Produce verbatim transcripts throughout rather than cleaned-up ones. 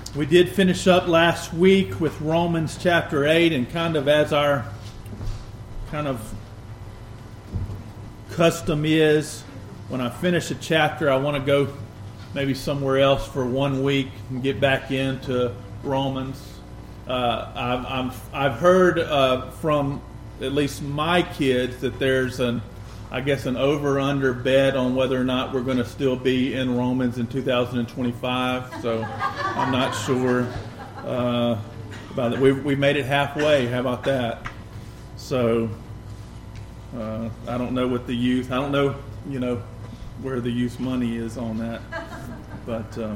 We did finish up last week with Romans chapter eight, and kind of as our kind of custom is, when I finish a chapter, I want to go maybe somewhere else for one week and get back into Romans. Uh, I've, I've, I've heard uh, from at least my kids that there's an, I guess, an over-under bet on whether or not we're going to still be in Romans in two thousand twenty-five. So I'm not sure uh, about it. We we made it halfway. How about that? So uh, I don't know what the youth. I don't know, you know, where the youth money is on that. But uh,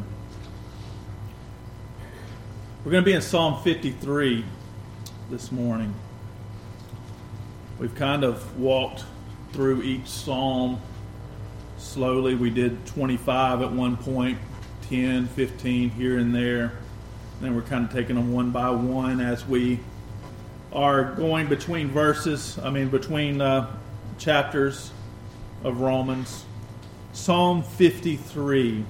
we're going to be in Psalm fifty-three this morning. We've kind of walked through each psalm slowly. We did twenty-five at one point, ten, fifteen here and there. Then we're kind of taking them one by one as we are going between verses, I mean between uh, chapters of Romans. Psalm fifty-three.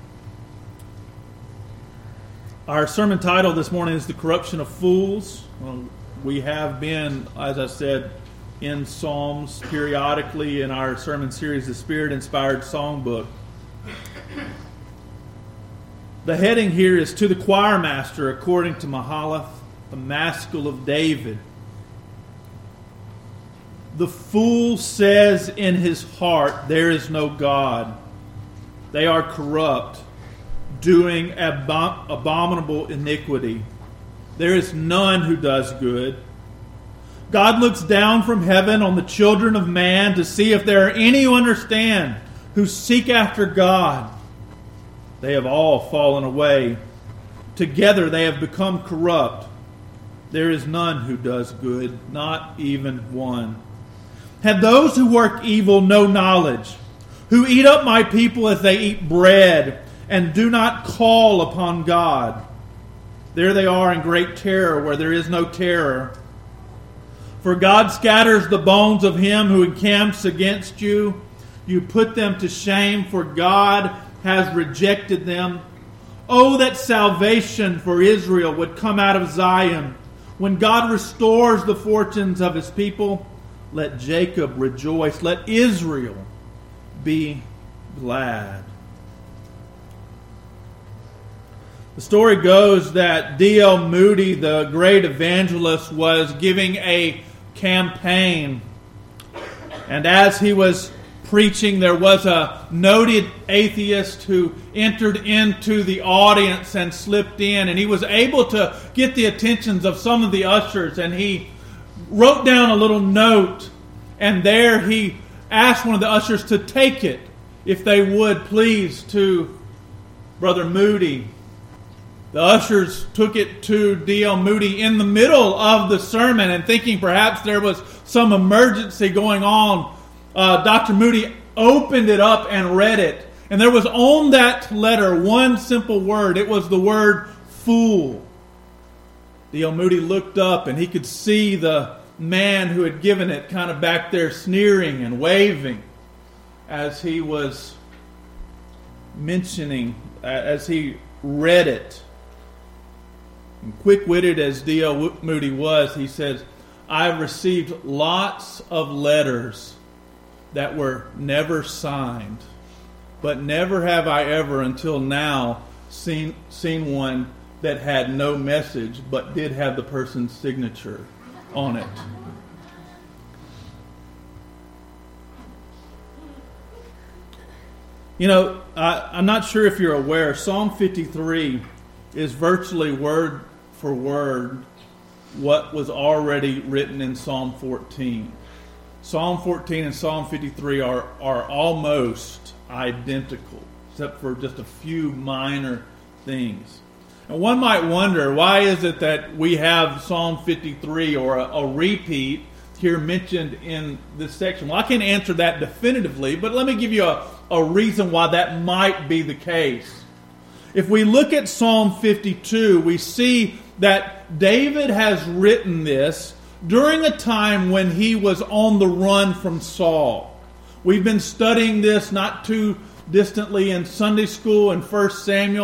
Our sermon title this morning is The Corruption of Fools. Well, we have been, as I said, in Psalms periodically in our sermon series, The Spirit-Inspired Songbook. The heading here is To the Choir Master, according to Mahalath, the Maskil of David. The fool says in his heart, there is no God. They are corrupt, doing abom- abominable iniquity. There is none who does good. God looks down from heaven on the children of man to see if there are any who understand, who seek after God. They have all fallen away. Together they have become corrupt. There is none who does good, not even one. Have those who work evil no knowledge, who eat up my people as they eat bread, and do not call upon God? There they are in great terror where there is no terror. For God scatters the bones of him who encamps against you. You put them to shame, for God has rejected them. Oh, that salvation for Israel would come out of Zion. When God restores the fortunes of his people, let Jacob rejoice. Let Israel be glad. The story goes that D L Moody, the great evangelist, was giving a campaign. And as he was preaching, there was a noted atheist who entered into the audience and slipped in. And he was able to get the attentions of some of the ushers. And he wrote down a little note. And there he asked one of the ushers to take it, if they would please, to Brother Moody. The ushers took it to D L Moody in the middle of the sermon, and thinking perhaps there was some emergency going on, uh, Doctor Moody opened it up and read it. And there was on that letter one simple word. It was the word fool. D L Moody looked up and he could see the man who had given it kind of back there sneering and waving as he was mentioning, as he read it. And quick-witted as D L Moody was, he says, I've received lots of letters that were never signed, but never have I ever until now seen seen one that had no message but did have the person's signature on it. You know, I, I'm not sure if you're aware, Psalm fifty-three is virtually word for word what was already written in Psalm fourteen. Psalm fourteen and Psalm fifty-three are, are almost identical, except for just a few minor things. And one might wonder, why is it that we have Psalm fifty-three or a, a repeat here mentioned in this section? Well, I can't answer that definitively, but let me give you a, a reason why that might be the case. If we look at Psalm fifty-two, we see that David has written this during a time when he was on the run from Saul. We've been studying this not too distantly in Sunday school and First Samuel,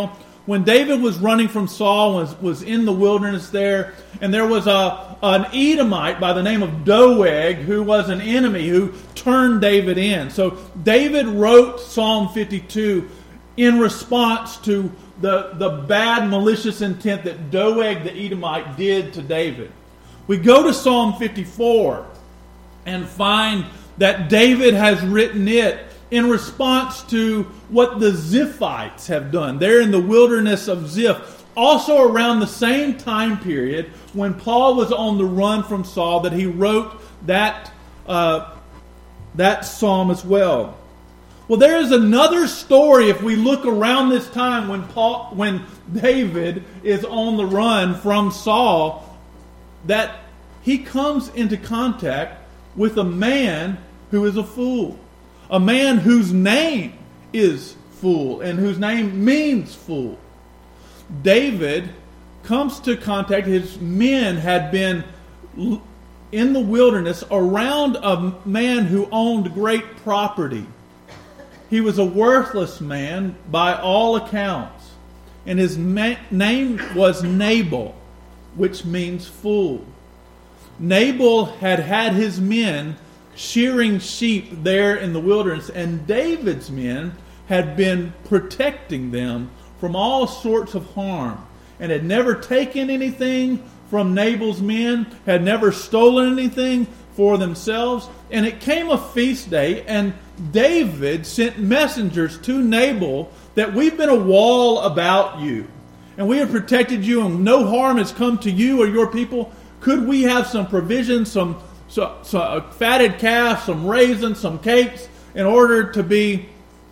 when David was running from Saul, was, was in the wilderness there, and there was a an Edomite by the name of Doeg who was an enemy who turned David in. So David wrote Psalm fifty-two in response to the, the bad, malicious intent that Doeg the Edomite did to David. We go to Psalm fifty-four and find that David has written it in response to what the Ziphites have done. They're in the wilderness of Ziph, also around the same time period when Paul was on the run from Saul, that he wrote that uh, that psalm as well. Well, there is another story if we look around this time when Paul, when David is on the run from Saul, that he comes into contact with a man who is a fool. A man whose name is Fool and whose name means fool. David comes to contact, his men had been in the wilderness around a man who owned great property. He was a worthless man by all accounts. And his ma- name was Nabal, which means fool. Nabal had had his men shearing sheep there in the wilderness, and David's men had been protecting them from all sorts of harm, and had never taken anything from Nabal's men, had never stolen anything for themselves. And it came a feast day, and David sent messengers to Nabal that we've been a wall about you, and we have protected you, and no harm has come to you or your people. Could we have some provisions, some So, so a fatted calf, some raisins, some cakes, in order to be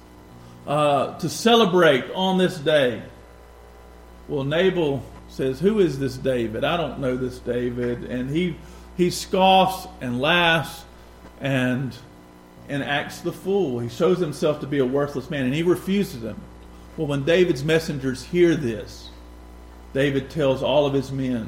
uh, to celebrate on this day? Well, Nabal says, "Who is this David? I don't know this David." And he he scoffs and laughs and and acts the fool. He shows himself to be a worthless man, and he refuses him. Well, when David's messengers hear this, David tells all of his men,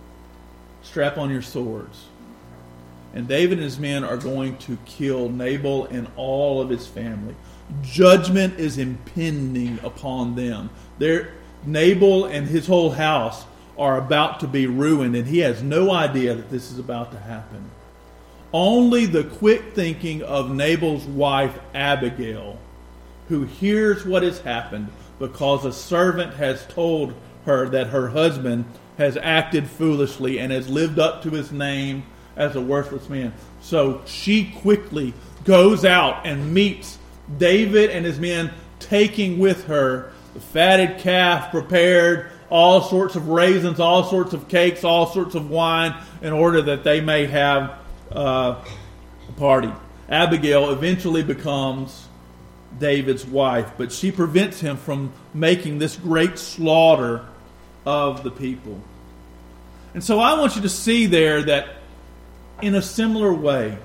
"Strap on your swords." And David and his men are going to kill Nabal and all of his family. Judgment is impending upon them. They're, Nabal and his whole house are about to be ruined, and he has no idea that this is about to happen. Only the quick thinking of Nabal's wife, Abigail, who hears what has happened because a servant has told her that her husband has acted foolishly and has lived up to his name as a worthless man. So she quickly goes out and meets David and his men, taking with her the fatted calf prepared, all sorts of raisins, all sorts of cakes, all sorts of wine, in order that they may have uh, a party. Abigail eventually becomes David's wife, but she prevents him from making this great slaughter of the people. And so I want you to see there that in a similar way,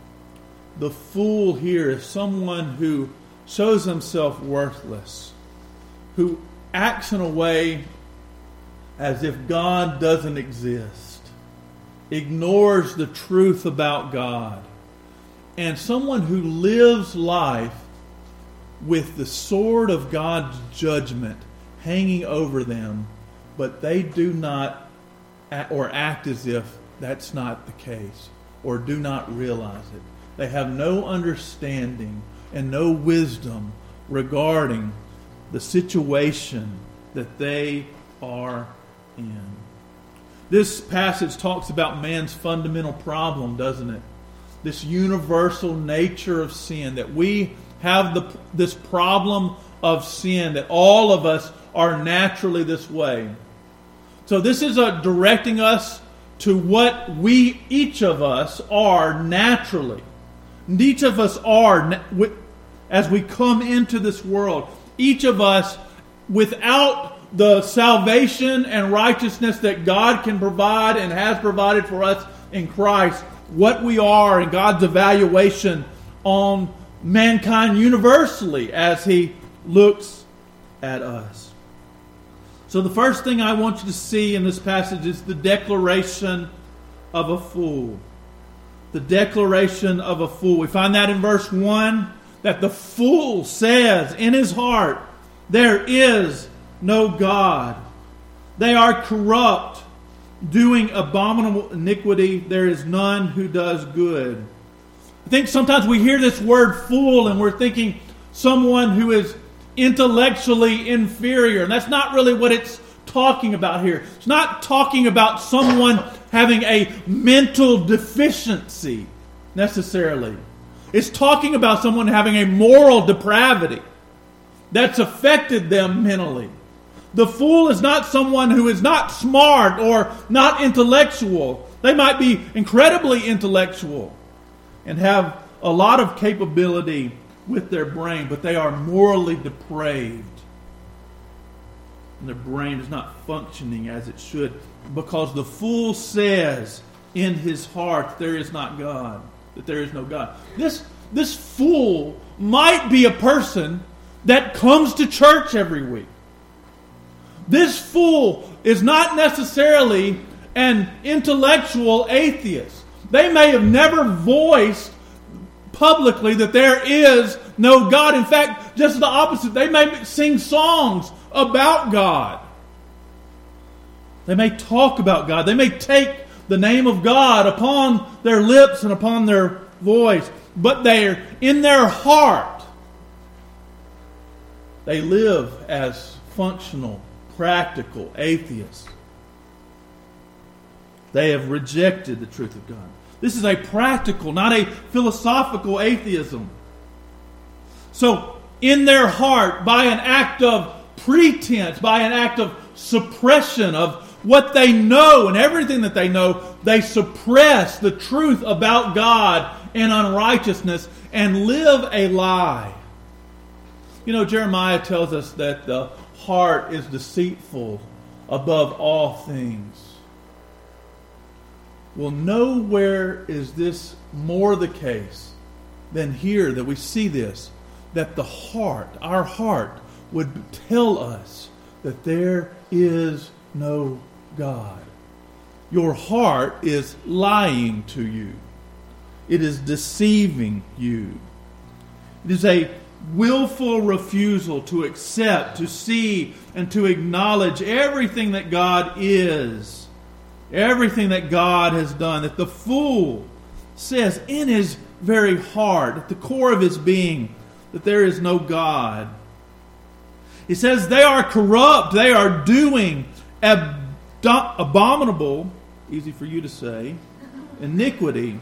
the fool here is someone who shows himself worthless, who acts in a way as if God doesn't exist, ignores the truth about God, and someone who lives life with the sword of God's judgment hanging over them, but they do not act or act as if that's not the case, or do not realize it. They have no understanding and no wisdom regarding the situation that they are in. This passage talks about man's fundamental problem, doesn't it? This universal nature of sin, that we have the this problem of sin, that all of us are naturally this way. So this is a directing us to what we, each of us, are naturally. And each of us are, as we come into this world, each of us, without the salvation and righteousness that God can provide and has provided for us in Christ, what we are and God's evaluation on mankind universally as He looks at us. So the first thing I want you to see in this passage is the declaration of a fool. The declaration of a fool. We find that in verse one, that the fool says in his heart, "There is no God. They are corrupt, doing abominable iniquity. There is none who does good. I think sometimes we hear this word fool and we're thinking someone who is intellectually inferior. And that's not really what it's talking about here. It's not talking about someone having a mental deficiency necessarily. It's talking about someone having a moral depravity that's affected them mentally. The fool is not someone who is not smart or not intellectual. They might be incredibly intellectual and have a lot of capability with their brain, but they are morally depraved. And their brain is not functioning as it should, because the fool says in his heart there is not God, that there is no God. This, this fool might be a person that comes to church every week. This fool is not necessarily an intellectual atheist. They may have never voiced publicly that there is no God. In fact, just the opposite. They may sing songs about God. They may talk about God. They may take the name of God upon their lips and upon their voice. But they're in their heart. They live as functional, practical atheists. They have rejected the truth of God. This is a practical, not a philosophical atheism. So, in their heart, by an act of pretense, by an act of suppression of what they know and everything that they know, they suppress the truth about God and unrighteousness and live a lie. You know, Jeremiah tells us that the heart is deceitful above all things. Well, nowhere is this more the case than here that we see this, that the heart, our heart, would tell us that there is no God. Your heart is lying to you. It is deceiving you. It is a willful refusal to accept, to see, and to acknowledge everything that God is. Everything that God has done. That the fool says in his very heart, at the core of his being, that there is no God. He says they are corrupt. They are doing ab- abominable, easy for you to say, iniquity.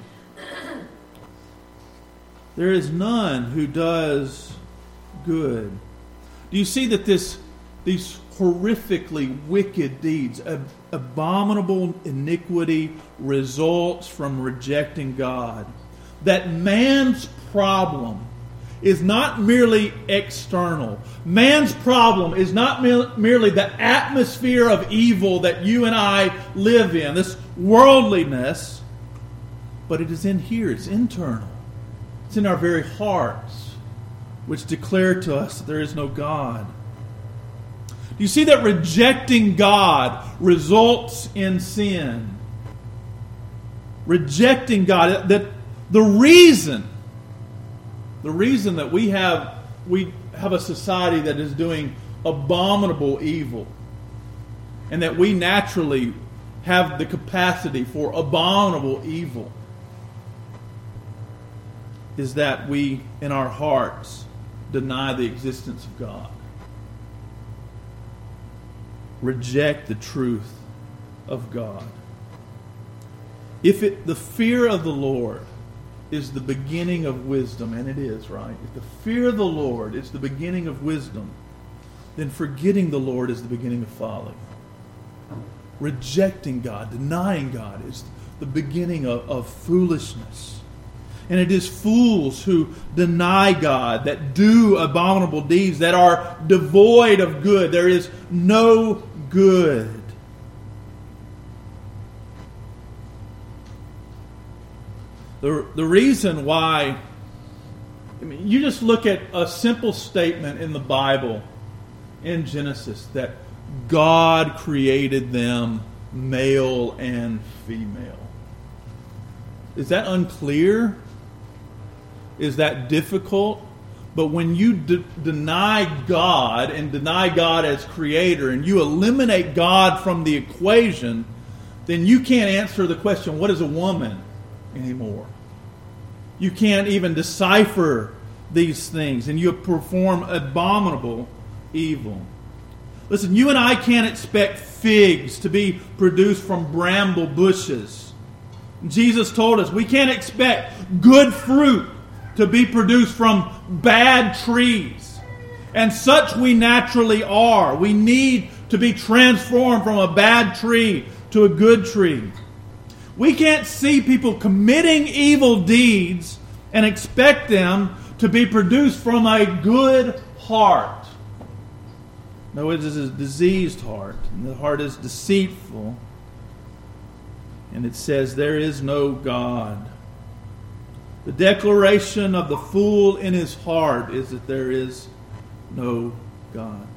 There is none who does good. Do you see that this, these horrifically wicked deeds, ab- abominable iniquity, results from rejecting God? That man's problem is not merely external. Man's problem is not me- merely the atmosphere of evil that you and I live in, this worldliness, but it is in here, it's internal. It's in our very hearts, which declare to us that there is no God. Do you see that rejecting God results in sin? Rejecting God, that the reason, the reason that we have we have a society that is doing abominable evil, and that we naturally have the capacity for abominable evil, is that we, in our hearts, deny the existence of God. Reject the truth of God. If it, the fear of the Lord is the beginning of wisdom, and it is, right? If the fear of the Lord is the beginning of wisdom, then forgetting the Lord is the beginning of folly. Rejecting God, denying God is the beginning of, of foolishness. And it is fools who deny God, that do abominable deeds, that are devoid of good. There is no good. The, the reason why, I mean, you just look at a simple statement in the Bible, in Genesis, that God created them male and female. Is that unclear? Is that difficult? But when you de- deny God and deny God as creator and you eliminate God from the equation, then you can't answer the question, what is a woman, anymore. You can't even decipher these things, and you perform abominable evil. Listen, you and I can't expect figs to be produced from bramble bushes. Jesus told us we can't expect good fruit to be produced from bad trees. And such we naturally are. We need to be transformed from a bad tree to a good tree. We can't see people committing evil deeds and expect them to be produced from a good heart. No, it is a diseased heart, and the heart is deceitful. And it says, there is no God. The declaration of the fool in his heart is that there is no God.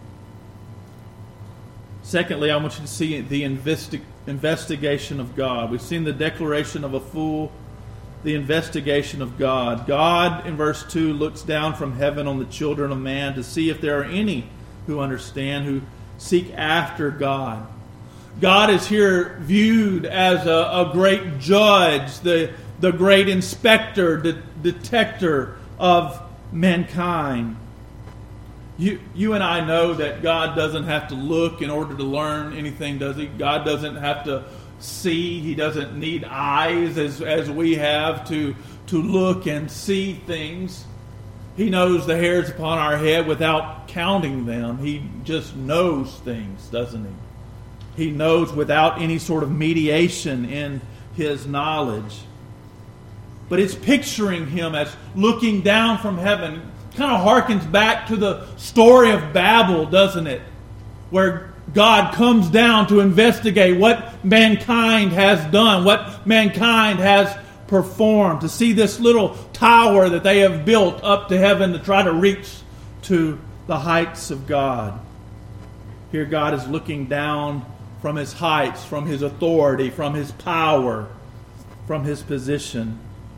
Secondly, I want you to see the investi- investigation of God. We've seen the declaration of a fool, the investigation of God. God, in verse two, looks down from heaven on the children of man to see if there are any who understand, who seek after God. God is here viewed as a, a great judge, the, the great inspector, the detector of mankind. You, you and I know that God doesn't have to look in order to learn anything, does He? God doesn't have to see. He doesn't need eyes as, as we have to, to look and see things. He knows the hairs upon our head without counting them. He just knows things, doesn't He? He knows without any sort of mediation in His knowledge. But it's picturing Him as looking down from heaven. Kind of harkens back to the story of Babel, doesn't it? Where God comes down to investigate what mankind has done, what mankind has performed, to see this little tower that they have built up to heaven to try to reach to the heights of God. Here God is looking down from His heights, from His authority, from His power, from His position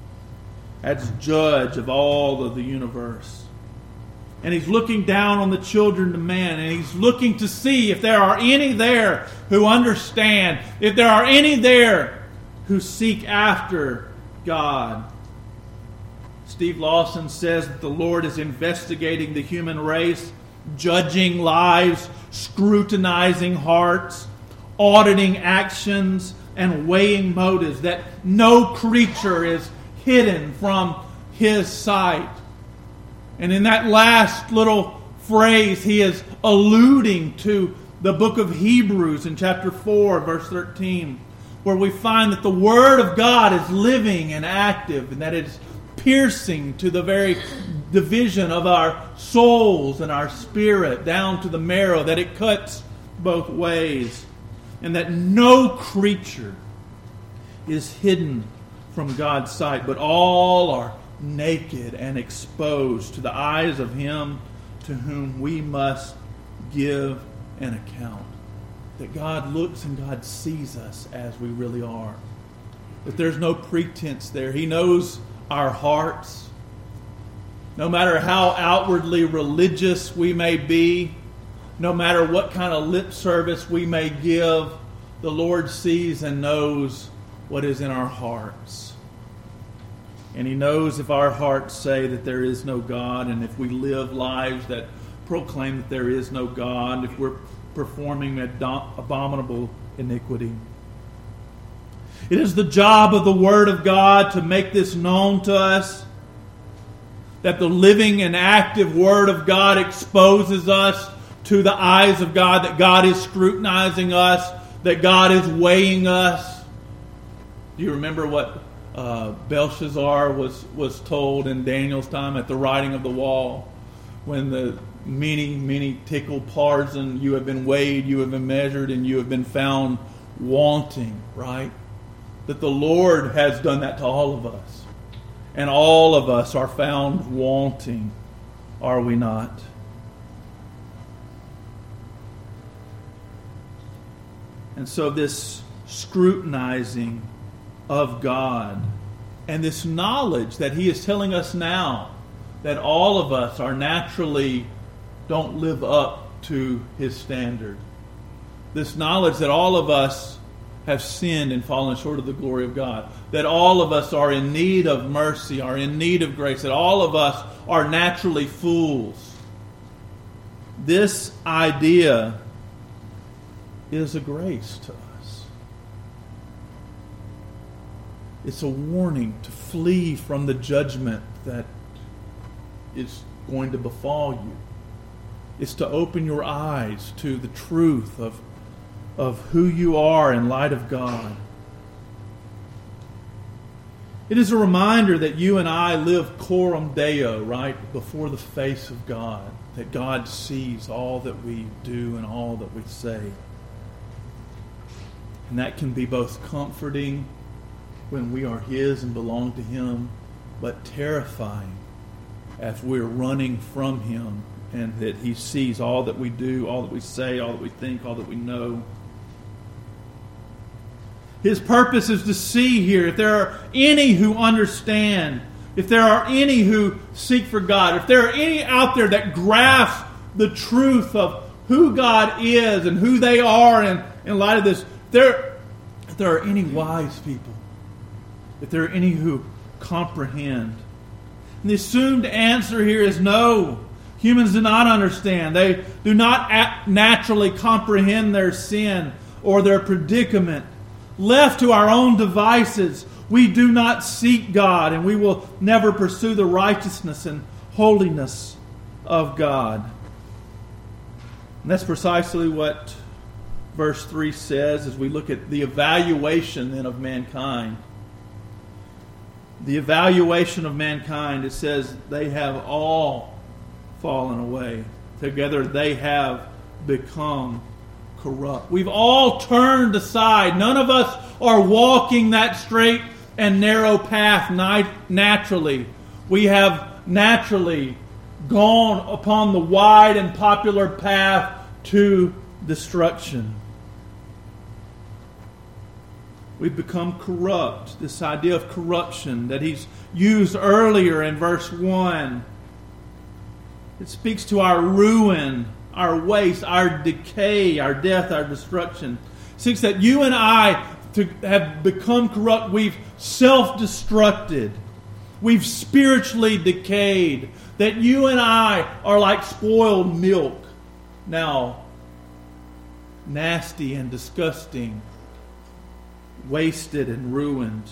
as judge of all of the universe. And He's looking down on the children of man, and He's looking to see if there are any there who understand, if there are any there who seek after God. Steve Lawson says that the Lord is investigating the human race, judging lives, scrutinizing hearts, auditing actions, and weighing motives, that no creature is hidden from His sight. And in that last little phrase, he is alluding to the book of Hebrews in chapter four, verse thirteen, where we find that the Word of God is living and active, and that it is piercing to the very division of our souls and our spirit, down to the marrow, that it cuts both ways, and that no creature is hidden from God's sight, but all are naked and exposed to the eyes of Him to whom we must give an account. That God looks and God sees us as we really are. That there's no pretense there. He knows our hearts. No matter how outwardly religious we may be, no matter what kind of lip service we may give, the Lord sees and knows what is in our hearts. And He knows if our hearts say that there is no God, and if we live lives that proclaim that there is no God, if we're performing abominable iniquity. It is the job of the Word of God to make this known to us, that the living and active Word of God exposes us to the eyes of God, that God is scrutinizing us, that God is weighing us. Do you remember what uh, Belshazzar was, was told in Daniel's time at the writing of the wall? When the many, many tickle parson, you have been weighed, you have been measured, and you have been found wanting, right? That the Lord has done that to all of us. And all of us are found wanting, are we not? And so this scrutinizing of God and this knowledge that He is telling us now that all of us are naturally don't live up to His standard. This knowledge that all of us have sinned and fallen short of the glory of God. That all of us are in need of mercy, are in need of grace. That all of us are naturally fools. This idea is a grace to us. It's a warning to flee from the judgment that is going to befall you. It's to open your eyes to the truth of, of who you are in light of God. It is a reminder that you and I live coram Deo, right, before the face of God. That God sees all that we do and all that we say. And that can be both comforting when we are His and belong to Him, but terrifying as we're running from Him and that He sees all that we do, all that we say, all that we think, all that we know. His purpose is to see here if there are any who understand, if there are any who seek for God, if there are any out there that grasp the truth of who God is and who they are in, in light of this, if there, if there are any wise people, if there are any who comprehend. And the assumed answer here is no. Humans do not understand. They do not naturally comprehend their sin or their predicament. Left to our own devices, we do not seek God, and we will never pursue the righteousness and holiness of God. And that's precisely what verse three says as we look at the evaluation then of mankind. The evaluation of mankind, it says they have all fallen away. Together they have become corrupt. We've all turned aside. None of us are walking that straight and narrow path naturally. We have naturally gone upon the wide and popular path to destruction. We've become corrupt. This idea of corruption that he's used earlier in verse one. It speaks to our ruin, our waste, our decay, our death, our destruction. It speaks that you and I to have become corrupt. We've self-destructed. We've spiritually decayed. That you and I are like spoiled milk. Now, nasty and disgusting, wasted and ruined.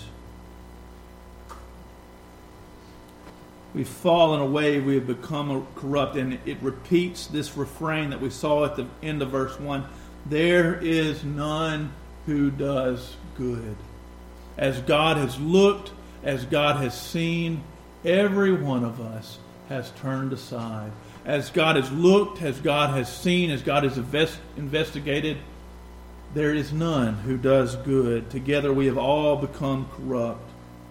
We've fallen away, we have become corrupt. And it repeats this refrain that we saw at the end of verse one. There is none who does good. As God has looked, as God has seen, every one of us has turned aside. As God has looked, as God has seen, as God has invest- investigated, there is none who does good. Together we have all become corrupt.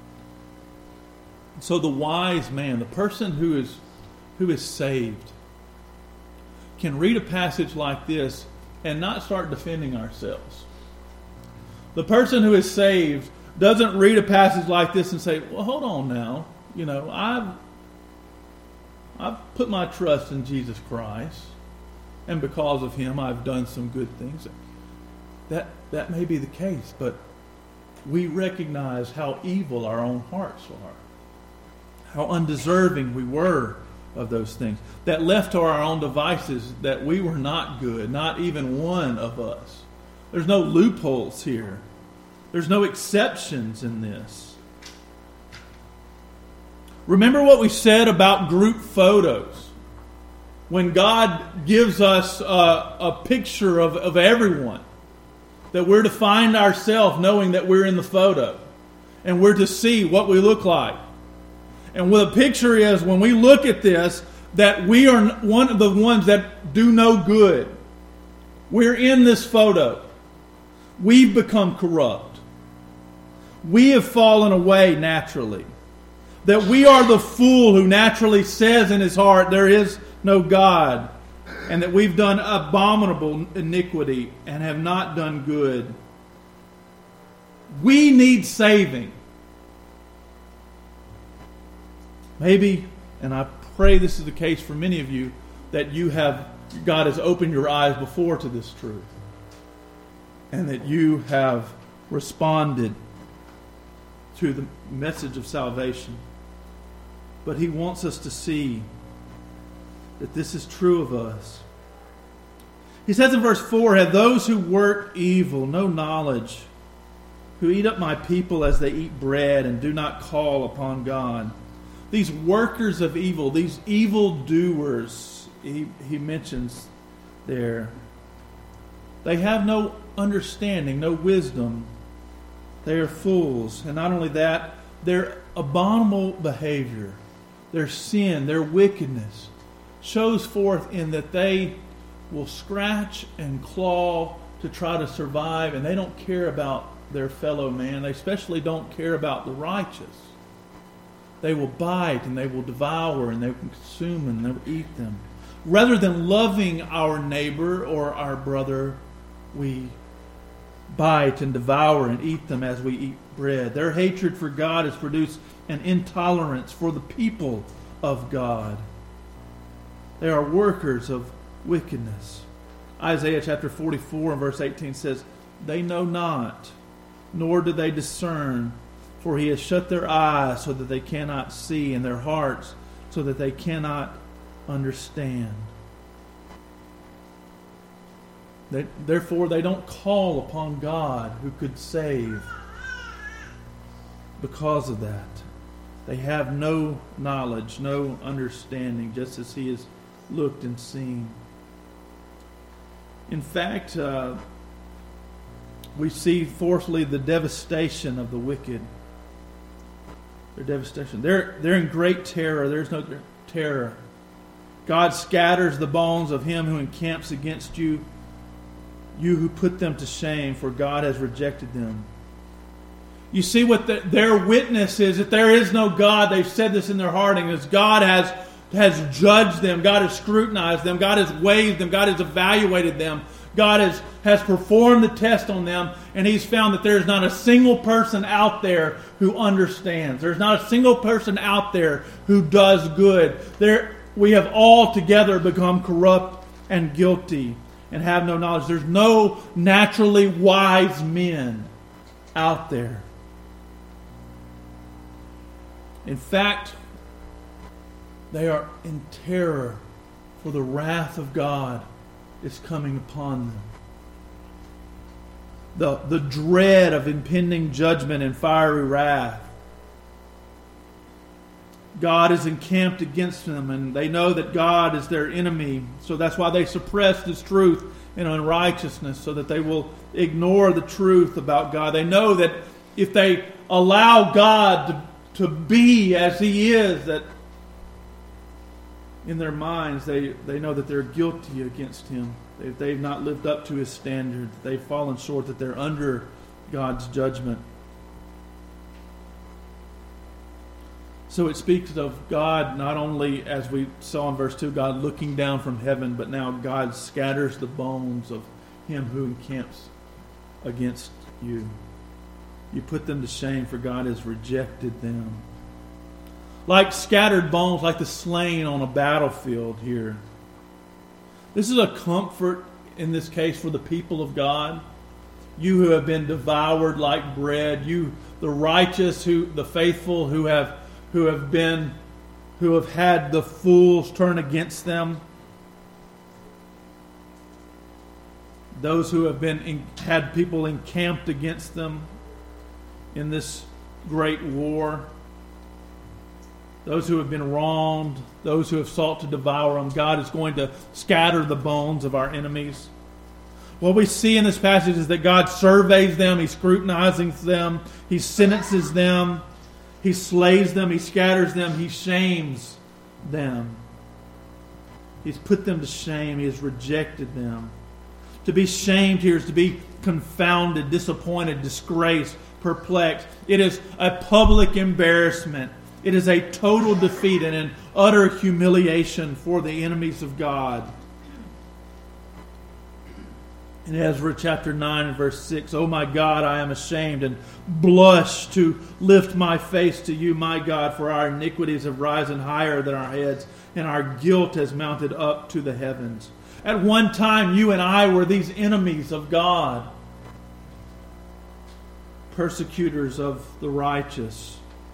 So the wise man, the person who is who is saved, can read a passage like this and not start defending ourselves. The person who is saved doesn't read a passage like this and say, well, hold on now. You know, I've, I've put my trust in Jesus Christ, and because of Him I've done some good things. That, that may be the case, but we recognize how evil our own hearts are. How undeserving we were of those things. That left to our own devices, that we were not good, not even one of us. There's no loopholes here. There's no exceptions in this. Remember what we said about group photos. When God gives us a, a picture of, of everyone, that we're to find ourselves knowing that we're in the photo. And we're to see what we look like. And what the picture is, when we look at this, that we are one of the ones that do no good. We're in this photo. We've become corrupt. We have fallen away naturally. That we are the fool who naturally says in his heart, there is no God. And that we've done abominable iniquity and have not done good. We need saving. Maybe, and I pray this is the case for many of you, that you have, God has opened your eyes before to this truth, and that you have responded to the message of salvation. But He wants us to see that this is true of us. He says in verse four, "Have those who work evil no knowledge, who eat up my people as they eat bread and do not call upon God?" These workers of evil, these evil doers, he, he mentions there, they have no understanding, no wisdom. They are fools. And not only that, their abominable behavior, their sin, their wickedness shows forth in that they will scratch and claw to try to survive, and they don't care about their fellow man. They especially don't care about the righteous. They will bite and they will devour and they will consume and they will eat them. Rather than loving our neighbor or our brother, we bite and devour and eat them as we eat bread. Their hatred for God has produced an intolerance for the people of God. They are workers of wickedness. Isaiah chapter forty-four and verse eighteen says, "They know not, nor do they discern, for He has shut their eyes so that they cannot see, and their hearts so that they cannot understand." They, therefore, they don't call upon God who could save because of that. They have no knowledge, no understanding, just as He has looked and seen. In fact, uh, we see fourthly the devastation of the wicked. Their devastation. They're, they're in great terror. There's no terror. God scatters the bones of him who encamps against you, you who put them to shame, for God has rejected them. You see what the, their witness is, that there is no God. They've said this in their heart, and as God has, has judged them, God has scrutinized them, God has weighed them, God has evaluated them, God has, has performed the test on them, and He's found that there's not a single person out there who understands. There's not a single person out there who does good. There, we have all together become corrupt and guilty and have no knowledge. There's no naturally wise men out there. In fact, they are in terror, for the wrath of God is coming upon them. The, the dread of impending judgment and fiery wrath. God is encamped against them, and they know that God is their enemy. So that's why they suppress this truth in unrighteousness, so that they will ignore the truth about God. They know that if they allow God to, to be as He is, that in their minds they, they know that they're guilty against Him. They, they've not lived up to His standard. They've fallen short, that they're under God's judgment. So it speaks of God not only, as we saw in verse two, God looking down from heaven, but now God scatters the bones of him who encamps against you. You put them to shame, for God has rejected them. Like scattered bones, like the slain on a battlefield here. This is a comfort in this case for the people of God. You who have been devoured like bread, you, the righteous, who, the faithful who have who have been, who have had the fools turn against them. Those who have been in, had people encamped against them in this great war. Those who have been wronged, those who have sought to devour them. God is going to scatter the bones of our enemies. What we see in this passage is that God surveys them, He scrutinizes them, He sentences them, He slays them, He scatters them, He shames them. He's put them to shame, He has rejected them. To be shamed here is to be confounded, disappointed, disgraced, perplexed. It is a public embarrassment. It is a total defeat and an utter humiliation for the enemies of God. In Ezra chapter nine and verse six, "O my God, I am ashamed and blush to lift my face to you, my God, for our iniquities have risen higher than our heads, and our guilt has mounted up to the heavens." At one time, you and I were these enemies of God, persecutors of the righteous.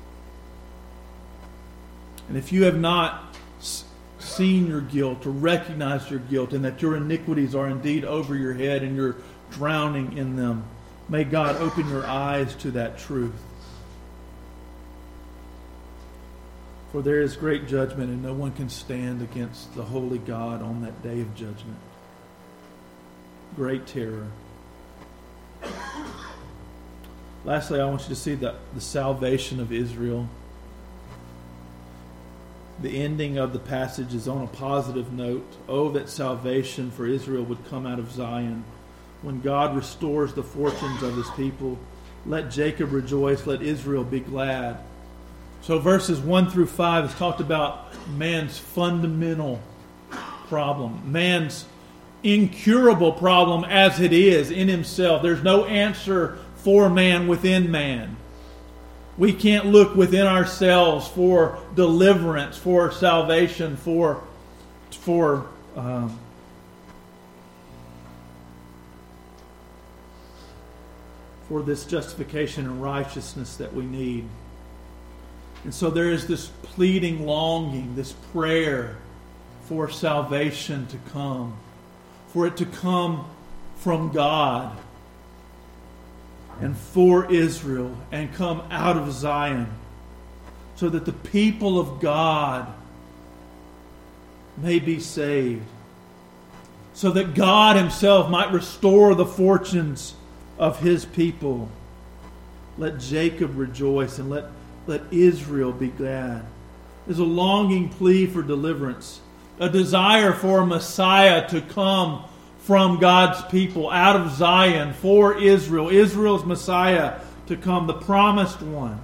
And if you have not seen your guilt or recognized your guilt and that your iniquities are indeed over your head and you're drowning in them, may God open your eyes to that truth. For there is great judgment, and no one can stand against the holy God on that day of judgment. Great terror. Lastly, I want you to see the, the salvation of Israel. The ending of the passage is on a positive note. Oh, that salvation for Israel would come out of Zion. When God restores the fortunes of His people, let Jacob rejoice, let Israel be glad. So verses one through five is talked about man's fundamental problem. Man's incurable problem as it is in himself. There's no answer for man within man. We can't look within ourselves for deliverance, for salvation, for for um, for this justification and righteousness that we need. And so there is this pleading longing, this prayer for salvation to come, for it to come from God and for Israel and come out of Zion, so that the people of God may be saved, so that God Himself might restore the fortunes of His people. Let Jacob rejoice and let, let Israel be glad. There's a longing plea for deliverance, a desire for a Messiah to come from God's people out of Zion for Israel. Israel's Messiah to come, the promised one.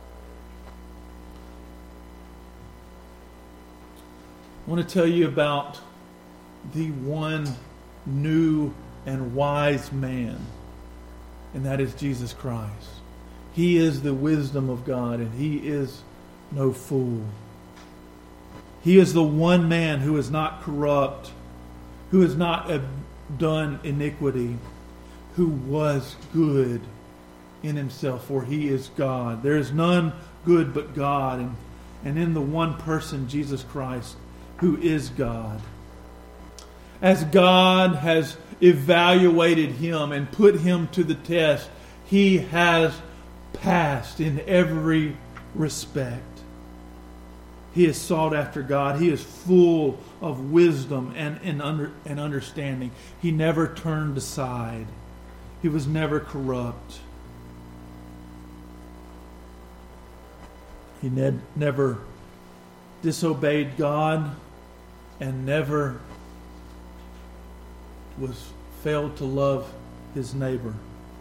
I want to tell you about the one new and wise man, and that is Jesus Christ. He is the wisdom of God, and He is no fool. He is the one man who is not corrupt, who has not done iniquity, who was good in Himself, for He is God. There is none good but God, and, and in the one person, Jesus Christ, who is God. As God has evaluated Him and put Him to the test, He has passed in every respect. He is sought after God. He is full of wisdom and, and, under, and understanding. He never turned aside. He was never corrupt. He ne- never disobeyed God and never was failed to love his neighbor.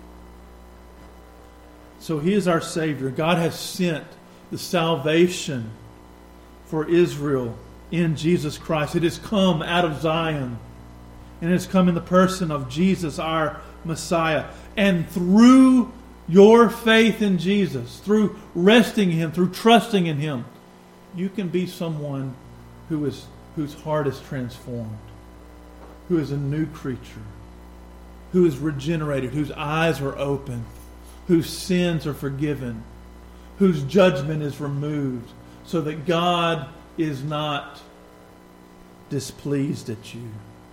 So He is our Savior. God has sent the salvation for Israel in Jesus Christ. It has come out of Zion, and it has come in the person of Jesus, our Messiah. And through your faith in Jesus, through resting in Him, through trusting in Him, you can be someone who is whose heart is transformed, who is a new creature, who is regenerated, whose eyes are open, whose sins are forgiven, whose judgment is removed, so that God is not displeased at you.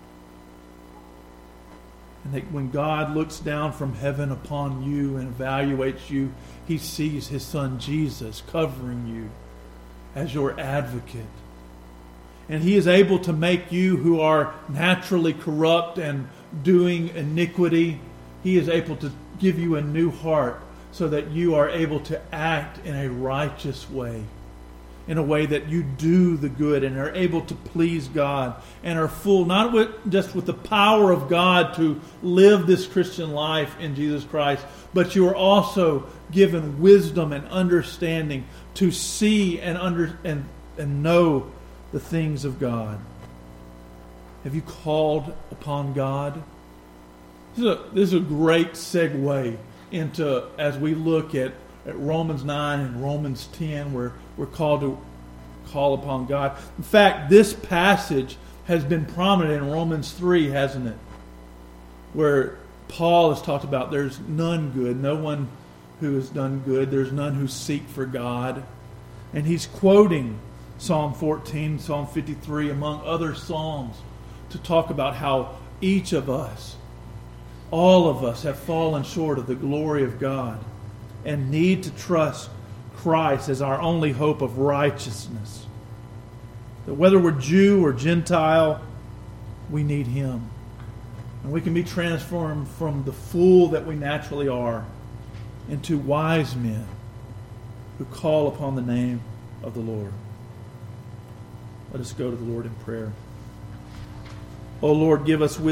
And that when God looks down from heaven upon you and evaluates you, He sees His Son Jesus covering you as your advocate. And He is able to make you who are naturally corrupt and doing iniquity, He is able to give you a new heart so that you are able to act in a righteous way, in a way that you do the good and are able to please God and are full, not with, just with the power of God to live this Christian life in Jesus Christ, but you are also given wisdom and understanding to see and under and, and know the things of God. Have you called upon God? This is a, this is a great segue into, as we look at, at Romans nine and Romans ten, where we're called to call upon God. In fact, this passage has been prominent in Romans three, hasn't it? Where Paul has talked about there's none good, no one who has done good, there's none who seek for God. And he's quoting Psalm fourteen, Psalm fifty-three, among other psalms, to talk about how each of us, all of us, have fallen short of the glory of God and need to trust Christ as our only hope of righteousness. That whether we're Jew or Gentile, we need Him. And we can be transformed from the fool that we naturally are into wise men who call upon the name of the Lord. Let us go to the Lord in prayer. O Lord, give us wisdom.